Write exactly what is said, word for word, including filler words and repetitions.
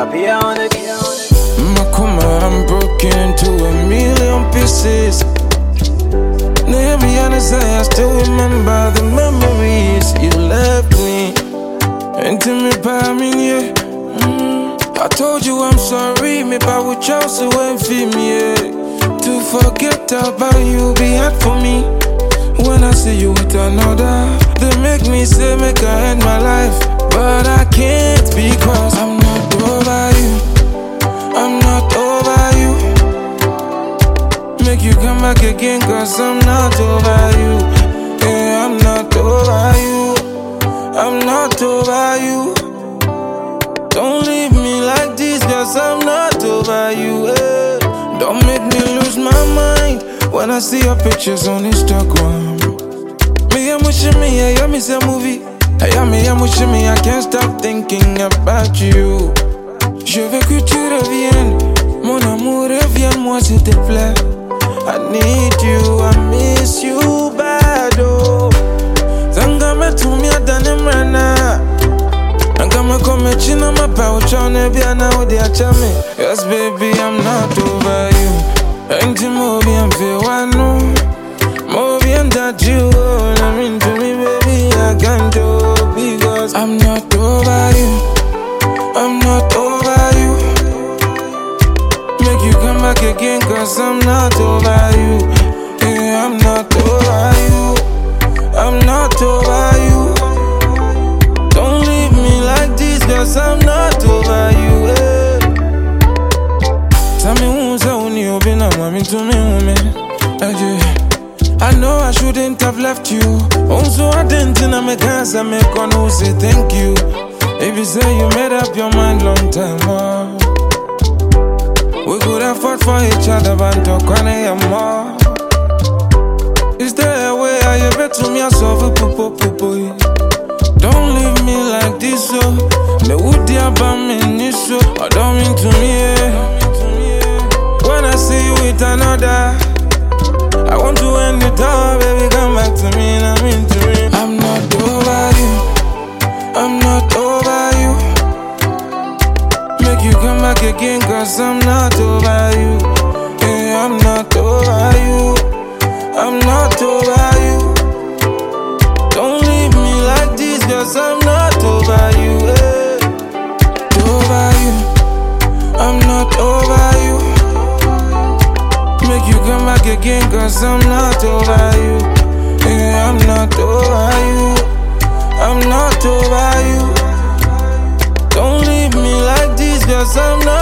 Sapia on it. Makuma, I'm broken into a million pieces. Now be honest, I still remember the memories you left me. Intimate by me, yeah. Mm. I told you I'm sorry, maybe I would choose to wait for me, yeah. To forget about you be hard for me. When I see you with another, they make me say make I end my life, but I can't because I'm not over you. I'm not over you. Make you come back again cause I'm not over you. Yeah, I'm not over you. I'm not over you. Don't leave me like this cause I'm not over you. Yeah. Don't make me lose my mind when I see your pictures on Instagram. Me, I'm wishing me, I am miss a movie. I am me, I'm wishing me, I can't stop thinking about you. Je veux que tu reviennes, mon amour, reviens-moi s'il te plaît. I need you, I miss you bad, oh. Zanga me to me, I done him right now. Zanga me come china my pouch on a biana with the achame. Yes, baby, I'm not over you. Ain't you movie and feel one, no. Movie and that you, oh, I mean to me, baby, I can't do because I'm not over you. I'm not over you. Make you come back again cause I'm not over you. Yeah, I'm not over you. I'm not over you. Don't leave me like this cause I'm not over you. Yeah. Tell me who's the one you've been a mommy to me, woman. I know I shouldn't have left you. Also, I didn't know my cause I make on who say thank you. If you say you made up your mind long time, oh. We could have fought for each other, but talk on it more. Is there a way I bet to me I solve a poo poo? Don't leave me like this, so the wood dear about me, so I don't mean to me, yeah. When I see you with another, I want to end it all, baby, come back to me, I mean to me. I'm not over you. I'm not over you. Make you come back again cause I'm not over you. Yeah, I'm not over you. I'm not over you. Don't leave me like this cause I'm not over you. Yeah. Over you. I'm not over you. Make you come back again cause I'm not over you. Yeah, I'm not over you. I'm not over you. Don't leave me like this cause I'm not